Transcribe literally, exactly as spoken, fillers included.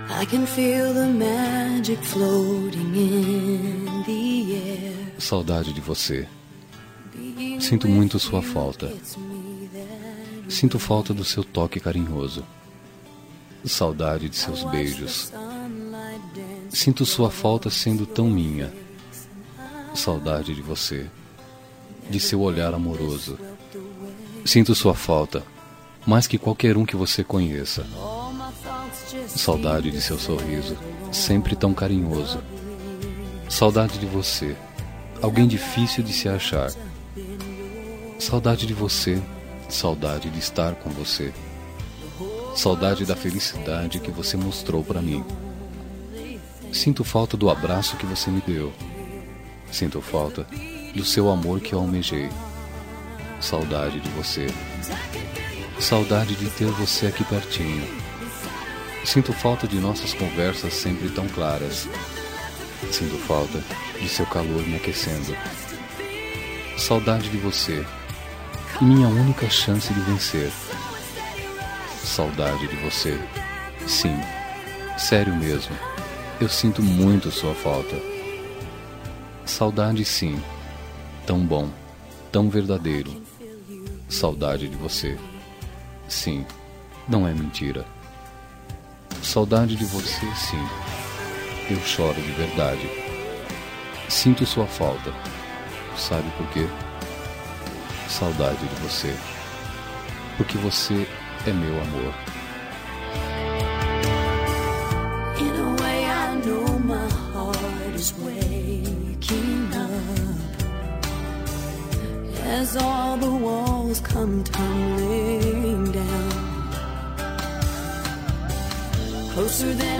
I can feel the magic floating in the air. Saudade de você. Sinto muito sua falta. Sinto falta do seu toque carinhoso. Saudade de seus beijos. Sinto sua falta sendo tão minha. Saudade de você, de seu olhar amoroso. Sinto sua falta, mais que qualquer um que você conheça. Saudade de seu sorriso, sempre tão carinhoso. Saudade de você, alguém difícil de se achar. Saudade de você, saudade de estar com você. Saudade da felicidade que você mostrou para mim. Sinto falta do abraço que você me deu. Sinto falta do seu amor que eu almejei. Saudade de você. Saudade de ter você aqui pertinho. Sinto falta de nossas conversas sempre tão claras. Sinto falta de seu calor me aquecendo. Saudade de você, minha única chance de vencer. Saudade de você. Sim, sério mesmo. Eu sinto muito sua falta. Saudade, sim. Tão bom, tão verdadeiro. Saudade de você. Sim, não é mentira. Saudade de você, sim. Eu choro de verdade. Sinto sua falta. Sabe por quê? Saudade de você. Porque você é meu amor. In a way I know my heart is waking up as all the walls come tumbling down, closer than